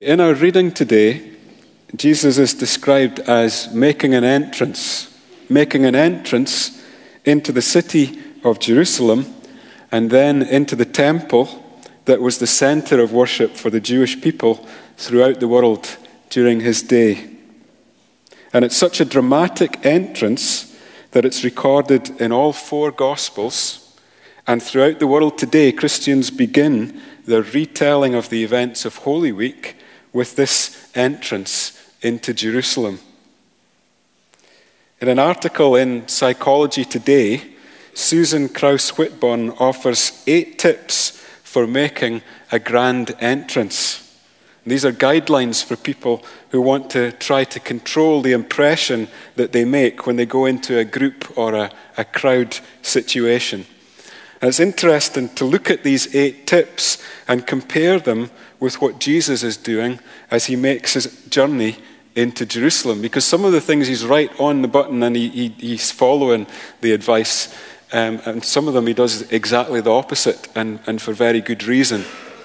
In our reading today, Jesus is described as making an entrance into the city of Jerusalem and then into the temple that was the center of worship for the Jewish people throughout the world during his day. And it's such a dramatic entrance that it's recorded in all four Gospels. And throughout the world today, Christians begin their retelling of the events of Holy Week with this entrance into Jerusalem. In an article in Psychology Today, Susan Kraus-Whitbourne offers 8 tips for making a grand entrance. These are guidelines for people who want to try to control the impression that they make when they go into a group or a crowd situation. And it's interesting to look at these 8 tips and compare them with what Jesus is doing as he makes his journey into Jerusalem. Because some of the things he's right on the button and he's following the advice, and some of them he does exactly the opposite and for very good reason.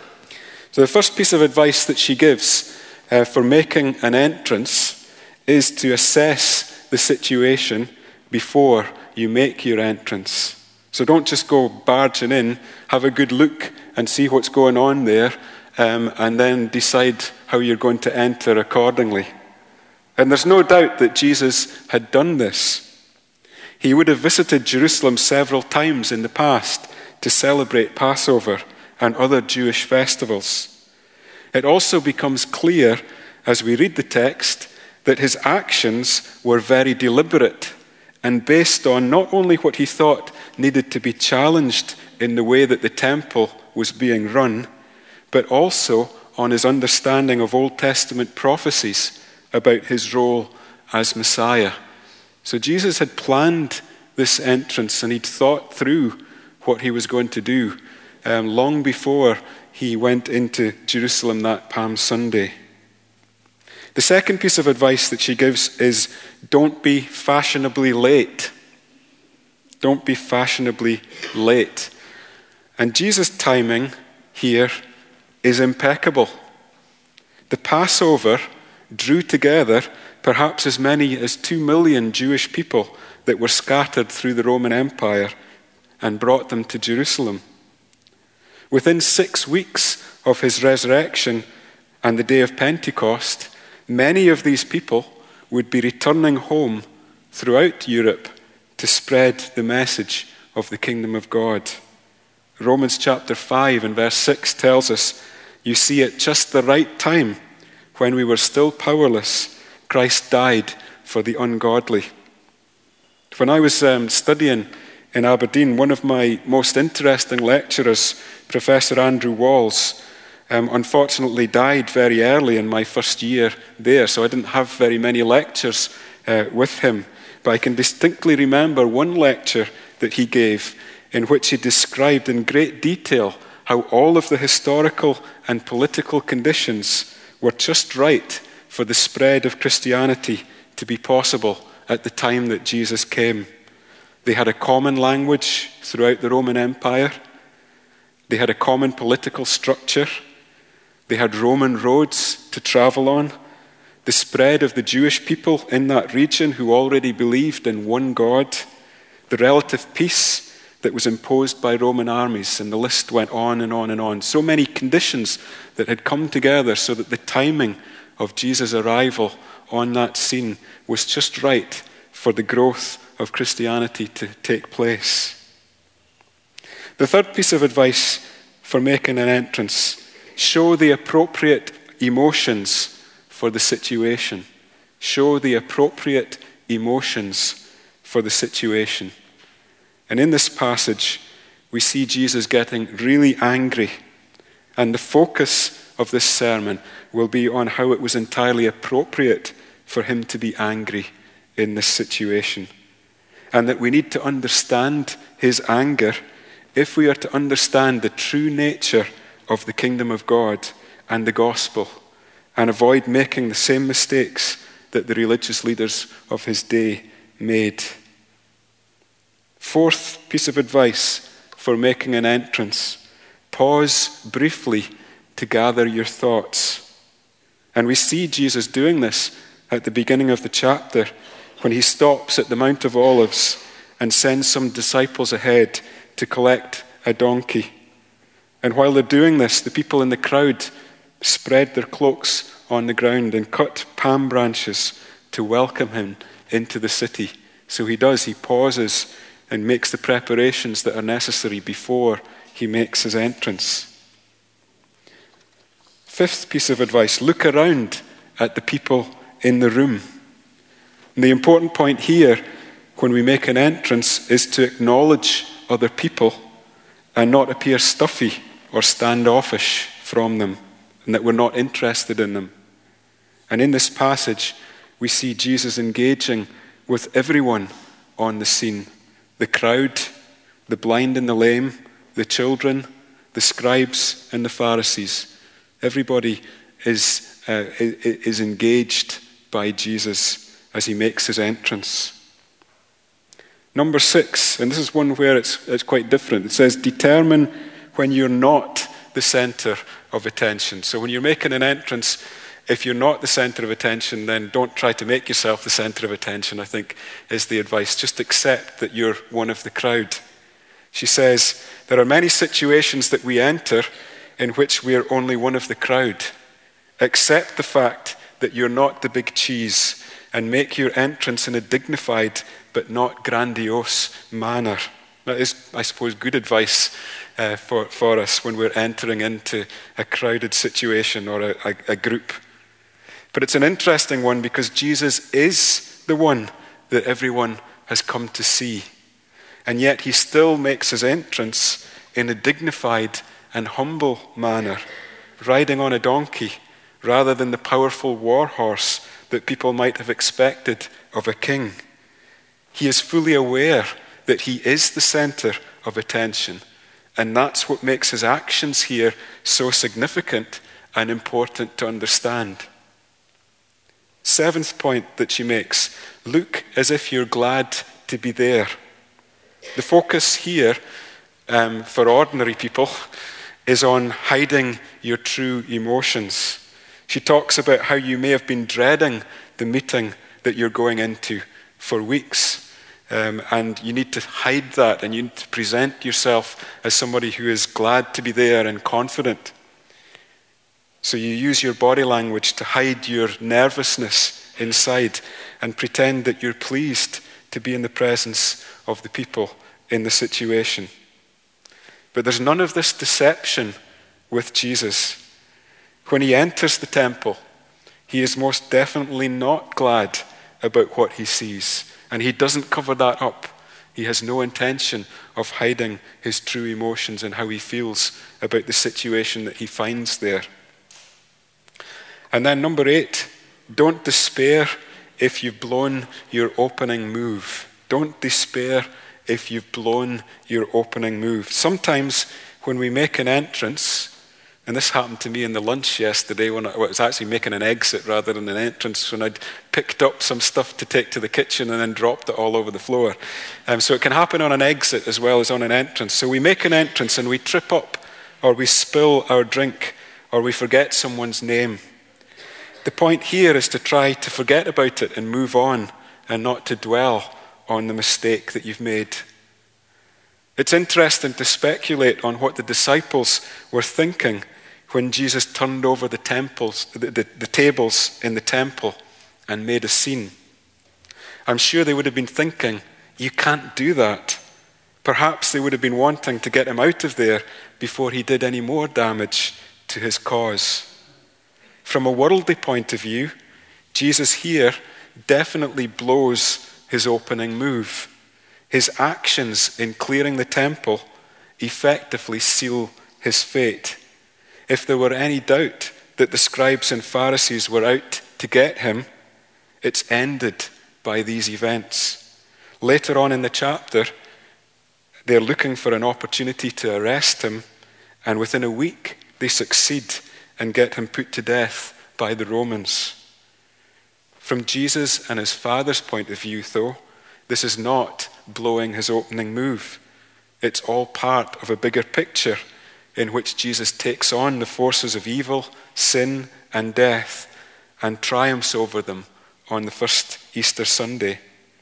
So the first piece of advice that she gives for making an entrance is to assess the situation before you make your entrance. So don't just go barging in, have a good look and see what's going on there, and then decide how you're going to enter accordingly. And there's no doubt that Jesus had done this. He would have visited Jerusalem several times in the past to celebrate Passover and other Jewish festivals. It also becomes clear as we read the text that his actions were very deliberate and based on not only what he thought needed to be challenged in the way that the temple was being run, but also on his understanding of Old Testament prophecies about his role as Messiah. So Jesus had planned this entrance and he'd thought through what he was going to do long before he went into Jerusalem that Palm Sunday. The second piece of advice that she gives is don't be fashionably late. Don't be fashionably late. And Jesus' timing here is impeccable. The Passover drew together perhaps as many as 2 million Jewish people that were scattered through the Roman Empire and brought them to Jerusalem. Within 6 weeks of his resurrection and the day of Pentecost, many of these people would be returning home throughout Europe to spread the message of the kingdom of God. Romans chapter 5 and verse 6 tells us, you see, at just the right time, when we were still powerless, Christ died for the ungodly. When I was studying in Aberdeen, one of my most interesting lecturers, Professor Andrew Walls, unfortunately died very early in my first year there, so I didn't have very many lectures with him. But I can distinctly remember one lecture that he gave in which he described in great detail how all of the historical and political conditions were just right for the spread of Christianity to be possible at the time that Jesus came. They had a common language throughout the Roman Empire. They had a common political structure. They had Roman roads to travel on. The spread of the Jewish people in that region who already believed in one God. The relative peace that was imposed by Roman armies, and the list went on and on and on. So many conditions that had come together so that the timing of Jesus' arrival on that scene was just right for the growth of Christianity to take place. The third piece of advice for making an entrance: show the appropriate emotions for the situation. Show the appropriate emotions for the situation. And in this passage, we see Jesus getting really angry. And the focus of this sermon will be on how it was entirely appropriate for him to be angry in this situation. And that we need to understand his anger if we are to understand the true nature of the kingdom of God and the gospel, and avoid making the same mistakes that the religious leaders of his day made. Fourth piece of advice for making an entrance: pause briefly to gather your thoughts. And we see Jesus doing this at the beginning of the chapter when he stops at the Mount of Olives and sends some disciples ahead to collect a donkey. And while they're doing this, the people in the crowd spread their cloaks on the ground and cut palm branches to welcome him into the city. So he does, he pauses and makes the preparations that are necessary before he makes his entrance. Fifth piece of advice, look around at the people in the room. And the important point here when we make an entrance is to acknowledge other people and not appear stuffy or standoffish from them, and that we're not interested in them. And in this passage, we see Jesus engaging with everyone on the scene. The crowd, the blind and the lame, the children, the scribes and the Pharisees. Everybody is engaged by Jesus as he makes his entrance. Number 6, and this is one where it's quite different. It says, determine when you're not the center of attention. So when you're making an entrance, if you're not the center of attention, then don't try to make yourself the center of attention, I think is the advice. Just accept that you're one of the crowd. She says, there are many situations that we enter in which we are only one of the crowd. Accept the fact that you're not the big cheese and make your entrance in a dignified but not grandiose manner. That is, I suppose, good advice for us when we're entering into a crowded situation or a group. But it's an interesting one because Jesus is the one that everyone has come to see. And yet he still makes his entrance in a dignified and humble manner, riding on a donkey rather than the powerful war horse that people might have expected of a king. He is fully aware that he is the center of attention, and that's what makes his actions here so significant and important to understand. 7th point that she makes, look as if you're glad to be there. The focus here for ordinary people is on hiding your true emotions. She talks about how you may have been dreading the meeting that you're going into for weeks. And you need to hide that, and you need to present yourself as somebody who is glad to be there and confident. So you use your body language to hide your nervousness inside and pretend that you're pleased to be in the presence of the people in the situation. But there's none of this deception with Jesus. When he enters the temple, he is most definitely not glad about what he sees. And he doesn't cover that up. He has no intention of hiding his true emotions and how he feels about the situation that he finds there. And then number 8, don't despair if you've blown your opening move. Don't despair if you've blown your opening move. Sometimes when we make an entrance, and this happened to me in the lunch yesterday when I was actually making an exit rather than an entrance, when I'd picked up some stuff to take to the kitchen and then dropped it all over the floor. So it can happen on an exit as well as on an entrance. So we make an entrance and we trip up, or we spill our drink, or we forget someone's name. The point here is to try to forget about it and move on, and not to dwell on the mistake that you've made. It's interesting to speculate on what the disciples were thinking when Jesus turned over the tables in the temple and made a scene. I'm sure they would have been thinking, you can't do that. Perhaps they would have been wanting to get him out of there before he did any more damage to his cause. From a worldly point of view, Jesus here definitely blows his opening move. His actions in clearing the temple effectively seal his fate. If there were any doubt that the scribes and Pharisees were out to get him, it's ended by these events. Later on in the chapter, they're looking for an opportunity to arrest him, and within a week they succeed and get him put to death by the Romans. From Jesus and his Father's point of view, though, this is not blowing his opening move. It's all part of a bigger picture in which Jesus takes on the forces of evil, sin, and death and triumphs over them on the first Easter Sunday.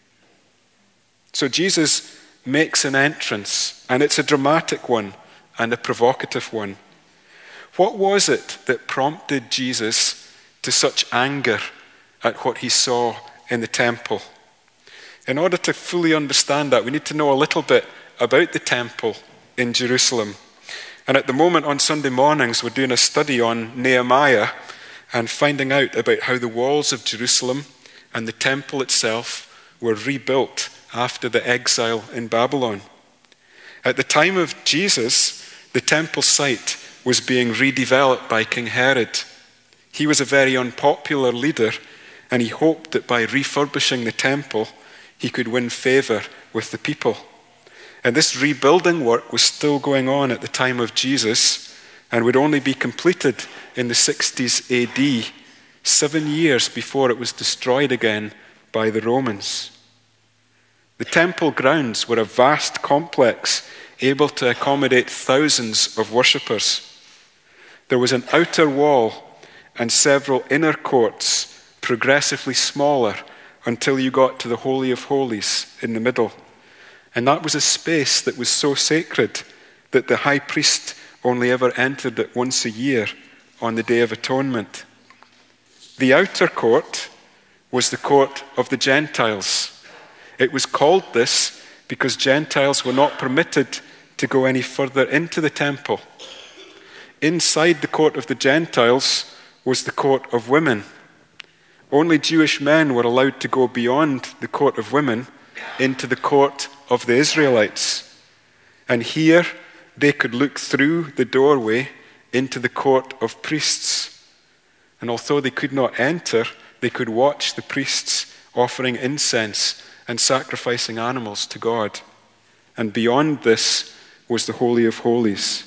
So Jesus makes an entrance, and it's a dramatic one and a provocative one. What was it that prompted Jesus to such anger at what he saw in the temple? In order to fully understand that, we need to know a little bit about the temple in Jerusalem. And at the moment on Sunday mornings, we're doing a study on Nehemiah and finding out about how the walls of Jerusalem and the temple itself were rebuilt after the exile in Babylon. At the time of Jesus, the temple site was being redeveloped by King Herod. He was a very unpopular leader, and he hoped that by refurbishing the temple, he could win favor with the people. And this rebuilding work was still going on at the time of Jesus and would only be completed in the 60s AD, 7 years before it was destroyed again by the Romans. The temple grounds were a vast complex able to accommodate thousands of worshippers. There was an outer wall and several inner courts, progressively smaller until you got to the Holy of Holies in the middle. And that was a space that was so sacred that the high priest only ever entered it once a year on the Day of Atonement. The outer court was the court of the Gentiles. It was called this because Gentiles were not permitted to go any further into the temple. Inside the court of the Gentiles was the court of women. Only Jewish men were allowed to go beyond the court of women into the court of the Israelites. And here they could look through the doorway into the court of priests. And although they could not enter, they could watch the priests offering incense and sacrificing animals to God. And beyond this was the Holy of Holies.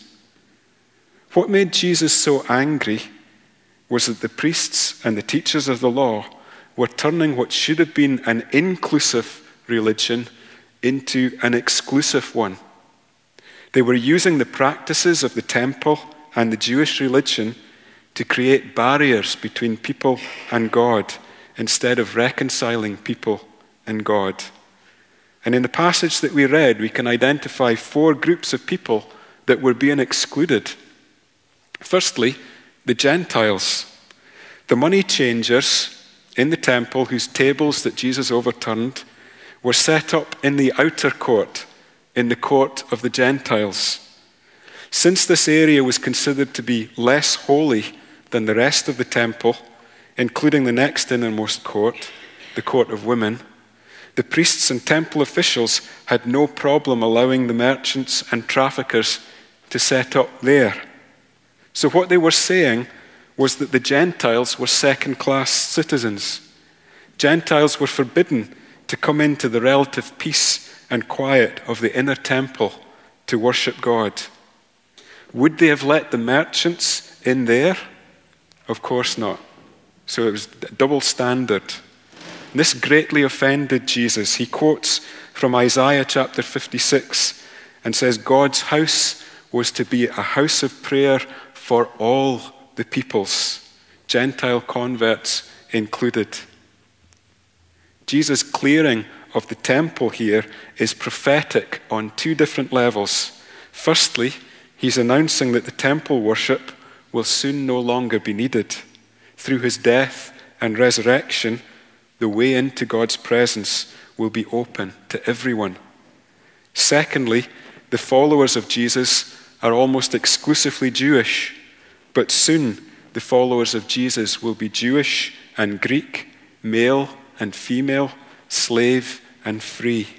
What made Jesus so angry was that the priests and the teachers of the law were turning what should have been an inclusive religion into an exclusive one. They were using the practices of the temple and the Jewish religion to create barriers between people and God instead of reconciling people and God. And in the passage that we read, we can identify 4 groups of people that were being excluded. Firstly, the Gentiles, the money changers in the temple whose tables that Jesus overturned were set up in the outer court, in the court of the Gentiles. Since this area was considered to be less holy than the rest of the temple, including the next innermost court, the court of women, the priests and temple officials had no problem allowing the merchants and traffickers to set up there. So what they were saying was that the Gentiles were second-class citizens. Gentiles were forbidden to come into the relative peace and quiet of the inner temple to worship God. Would they have let the merchants in there? Of course not. So it was a double standard. This greatly offended Jesus. He quotes from Isaiah chapter 56 and says, God's house was to be a house of prayer for all the peoples, Gentile converts included. Jesus' clearing of the temple here is prophetic on 2 different levels. Firstly, he's announcing that the temple worship will soon no longer be needed. Through his death and resurrection, the way into God's presence will be open to everyone. Secondly, the followers of Jesus are almost exclusively Jewish, but soon the followers of Jesus will be Jewish and Greek, male and female, slave and free.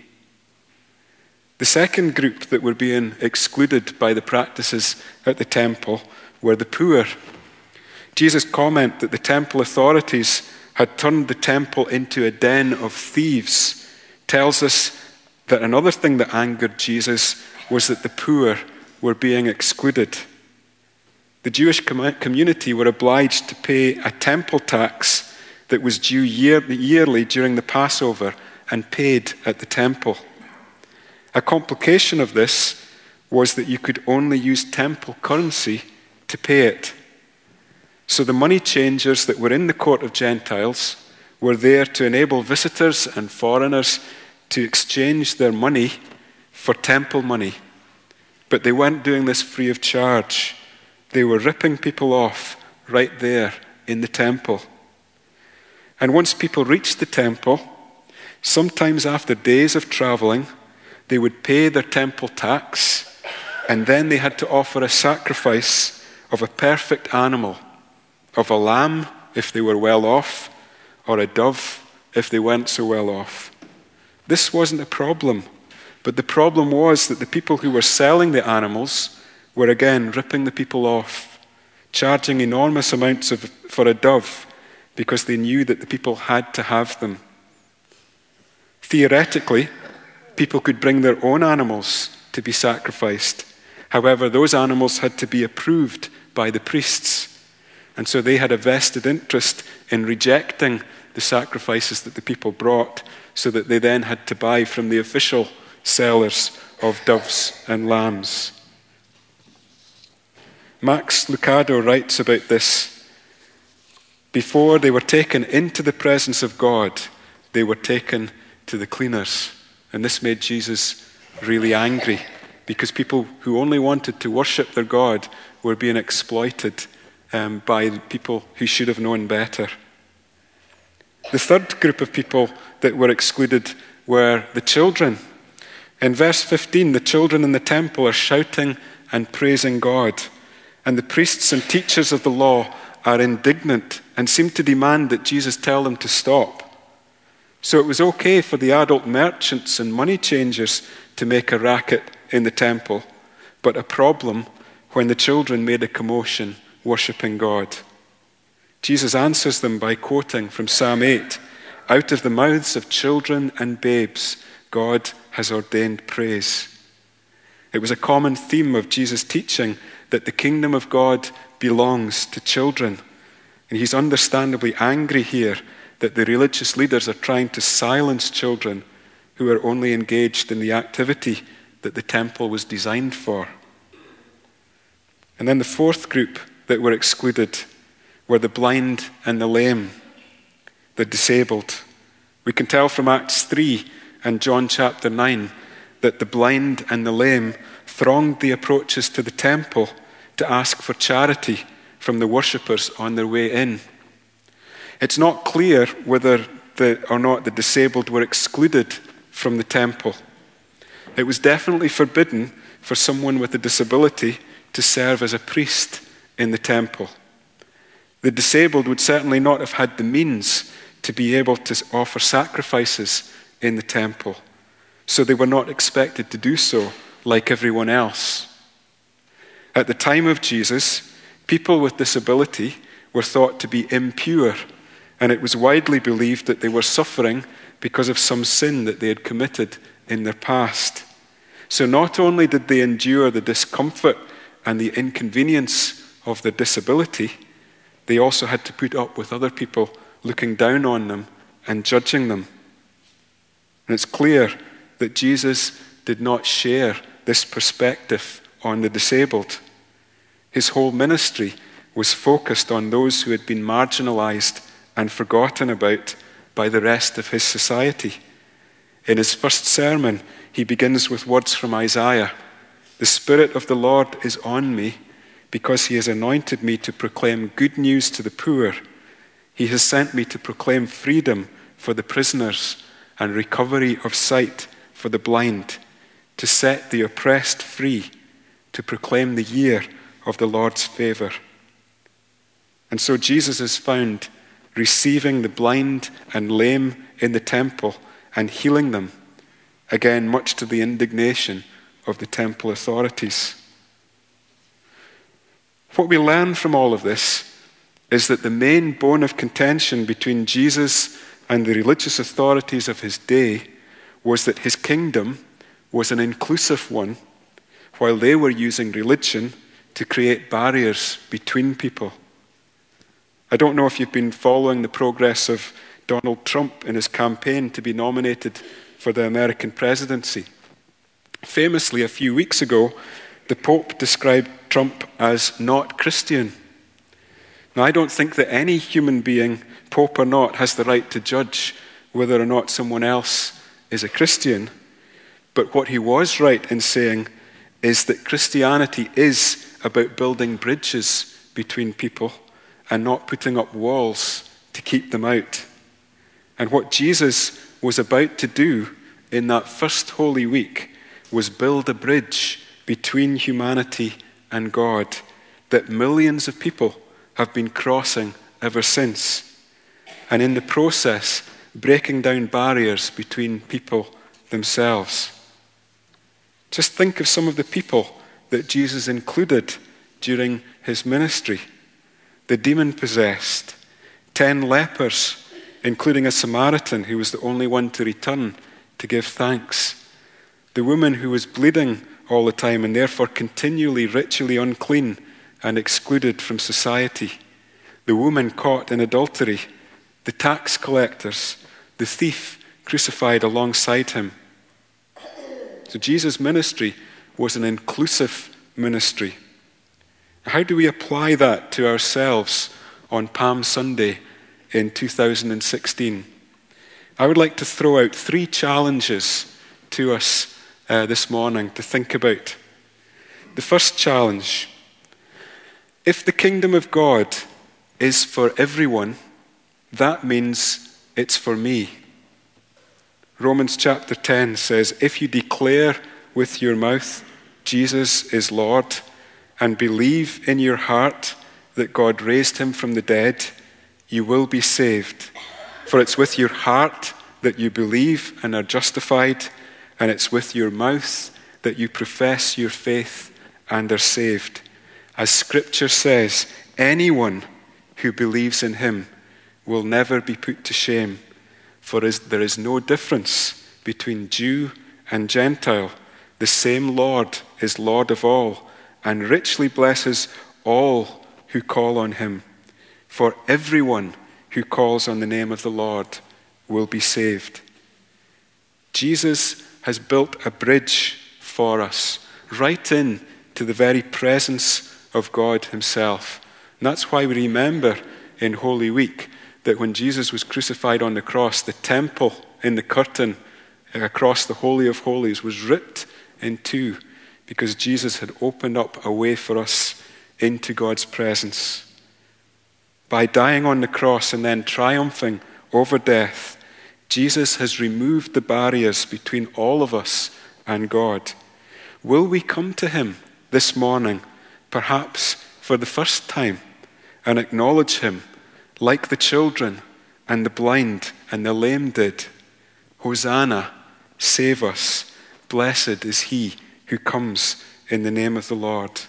The second group that were being excluded by the practices at the temple were the poor. Jesus' comment that the temple authorities had turned the temple into a den of thieves tells us that another thing that angered Jesus was that the poor were being excluded. The Jewish community were obliged to pay a temple tax that was due yearly during the Passover and paid at the temple. A complication of this was that you could only use temple currency to pay it. So the money changers that were in the court of Gentiles were there to enable visitors and foreigners to exchange their money for temple money. But they weren't doing this free of charge. They were ripping people off right there in the temple. And once people reached the temple, sometimes after days of traveling, they would pay their temple tax, and then they had to offer a sacrifice of a perfect animal, of a lamb if they were well off, or a dove if they weren't so well off. This wasn't a problem, but the problem was that the people who were selling the animals were again ripping the people off, charging enormous amounts for a dove because they knew that the people had to have them. Theoretically, people could bring their own animals to be sacrificed. However, those animals had to be approved by the priests. And so they had a vested interest in rejecting the sacrifices that the people brought, so that they then had to buy from the official sellers of doves and lambs. Max Lucado writes about this. Before they were taken into the presence of God, they were taken to the cleaners. And this made Jesus really angry, because people who only wanted to worship their God were being exploited by people who should have known better. The third group of people that were excluded were the children. In verse 15, the children in the temple are shouting and praising God, and the priests and teachers of the law are indignant and seem to demand that Jesus tell them to stop. So it was okay for the adult merchants and money changers to make a racket in the temple, but a problem when the children made a commotion worshipping God. Jesus answers them by quoting from Psalm 8, "Out of the mouths of children and babes, God has ordained praise." It was a common theme of Jesus' teaching that the kingdom of God belongs to children. And he's understandably angry here that the religious leaders are trying to silence children who are only engaged in the activity that the temple was designed for. And then the fourth group that were excluded were the blind and the lame, the disabled. We can tell from Acts 3 and John chapter 9 that the blind and the lame thronged the approaches to the temple to ask for charity from the worshippers on their way in. It's not clear whether or not the disabled were excluded from the temple. It was definitely forbidden for someone with a disability to serve as a priest in the temple. The disabled would certainly not have had the means to be able to offer sacrifices in the temple, so they were not expected to do so like everyone else. At the time of Jesus, people with disability were thought to be impure, and it was widely believed that they were suffering because of some sin that they had committed in their past. So not only did they endure the discomfort and the inconvenience of their disability, they also had to put up with other people looking down on them and judging them. And it's clear that Jesus did not share this perspective on the disabled. His whole ministry was focused on those who had been marginalized and forgotten about by the rest of his society. In his first sermon, he begins with words from Isaiah. "The Spirit of the Lord is on me, because he has anointed me to proclaim good news to the poor. He has sent me to proclaim freedom for the prisoners and recovery of sight for the blind, to set the oppressed free, to proclaim the year of the Lord's favor." And so Jesus is found receiving the blind and lame in the temple and healing them, again much to the indignation of the temple authorities. What we learn from all of this is that the main bone of contention between Jesus and the religious authorities of his day was that his kingdom was an inclusive one, while they were using religion to create barriers between people. I don't know if you've been following the progress of Donald Trump in his campaign to be nominated for the American presidency. Famously, a few weeks ago, the Pope described Trump as not Christian. Now, I don't think that any human being, Pope or not, has the right to judge whether or not someone else is a Christian. But what he was right in saying is that Christianity is about building bridges between people and not putting up walls to keep them out. And what Jesus was about to do in that first Holy Week was build a bridge between humanity and God that millions of people have been crossing ever since. And in the process, breaking down barriers between people themselves. Just think of some of the people that Jesus included during his ministry. The demon-possessed, 10 lepers, including a Samaritan who was the only one to return to give thanks. The woman who was bleeding all the time and therefore continually ritually unclean and excluded from society. The woman caught in adultery. The tax collectors. The thief crucified alongside him. So Jesus' ministry was an inclusive ministry. How do we apply that to ourselves on Palm Sunday in 2016? I would like to throw out 3 challenges to us this morning to think about. The first challenge: if the kingdom of God is for everyone, that means it's for me. Romans chapter 10 says, if you declare with your mouth Jesus is Lord and believe in your heart that God raised him from the dead, you will be saved. For it's with your heart that you believe and are justified, and it's with your mouth that you profess your faith and are saved. As Scripture says, anyone who believes in him will never be put to shame. For there is no difference between Jew and Gentile. The same Lord is Lord of all, and richly blesses all who call on him. For everyone who calls on the name of the Lord will be saved. Jesus has built a bridge for us, right in to the very presence of God himself. And that's why we remember in Holy Week that when Jesus was crucified on the cross, the temple in the curtain across the Holy of Holies was ripped in two because Jesus had opened up a way for us into God's presence. By dying on the cross and then triumphing over death, Jesus has removed the barriers between all of us and God. Will we come to him this morning, perhaps for the first time, and acknowledge him like the children and the blind and the lame did? Hosanna, save us. Blessed is he who comes in the name of the Lord.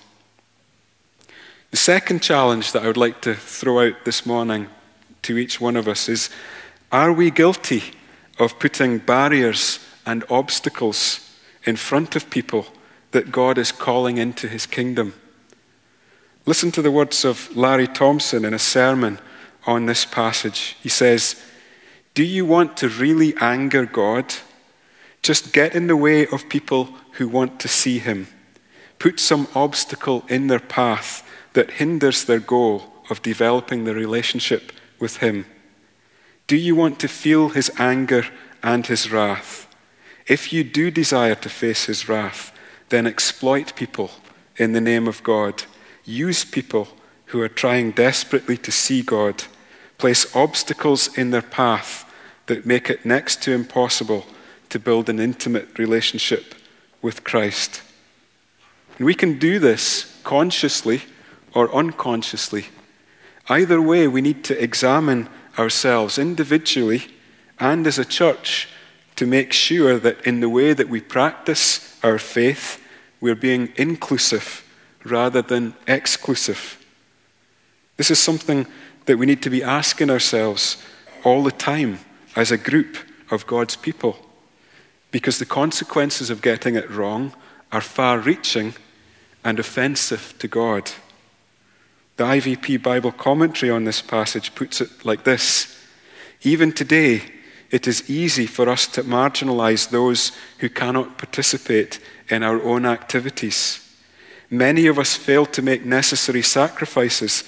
The second challenge that I would like to throw out this morning to each one of us is, are we guilty of putting barriers and obstacles in front of people that God is calling into his kingdom? Listen to the words of Larry Thompson in a sermon on this passage. He says, do you want to really anger God? Just get in the way of people who want to see him. Put some obstacle in their path that hinders their goal of developing the relationship with him. Do you want to feel his anger and his wrath? If you do desire to face his wrath, then exploit people in the name of God. Use people who are trying desperately to see God. Place obstacles in their path that make it next to impossible to build an intimate relationship with Christ. And we can do this consciously or unconsciously. Either way, we need to examine ourselves individually and as a church to make sure that in the way that we practice our faith, we're being inclusive rather than exclusive. This is something that we need to be asking ourselves all the time as a group of God's people, because the consequences of getting it wrong are far-reaching and offensive to God. The IVP Bible commentary on this passage puts it like this: even today, it is easy for us to marginalize those who cannot participate in our own activities. Many of us fail to make necessary sacrifices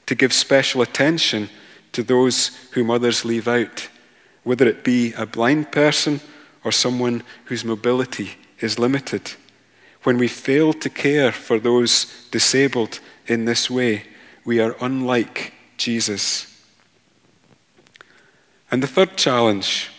to give special attention to those whom others leave out, whether it be a blind person or someone whose mobility is limited. When we fail to care for those disabled in this way, we are unlike Jesus. And the third challenge: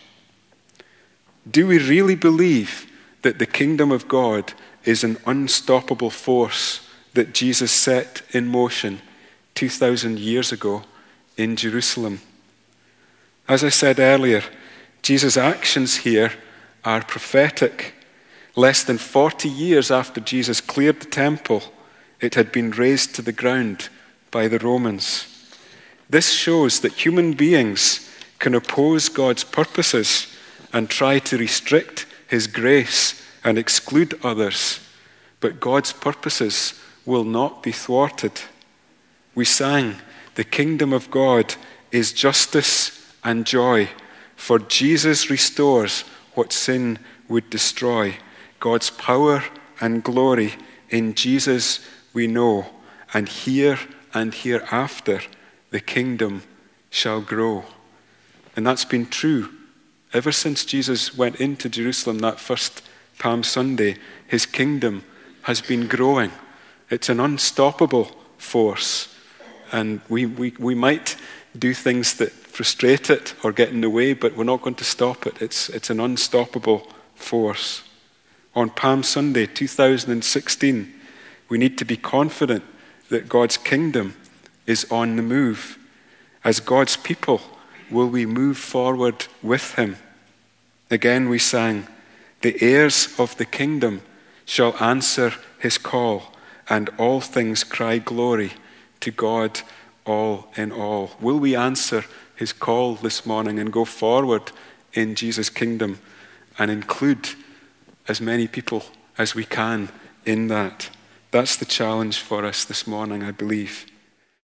do we really believe that the kingdom of God is an unstoppable force that Jesus set in motion 2,000 years ago in Jerusalem? As I said earlier, Jesus' actions here are prophetic. Less than 40 years after Jesus cleared the temple, it had been razed to the ground by the Romans. This shows that human beings can oppose God's purposes and try to restrict his grace and exclude others, but God's purposes will not be thwarted. We sang, "The kingdom of God is justice and joy, for Jesus restores what sin would destroy. God's power and glory in Jesus we know, and hereafter the kingdom shall grow." And that's been true ever since Jesus went into Jerusalem that first Palm Sunday. His kingdom has been growing. It's an unstoppable force. And we might do things that frustrate it or get in the way, but we're not going to stop it. It's an unstoppable force. On Palm Sunday 2016, we need to be confident that God's kingdom is on the move. As God's people, will we move forward with him? Again we sang, "The heirs of the kingdom shall answer his call, and all things cry glory to God all in all." Will we answer his call this morning and go forward in Jesus' kingdom and include as many people as we can in that? That's the challenge for us this morning, I believe.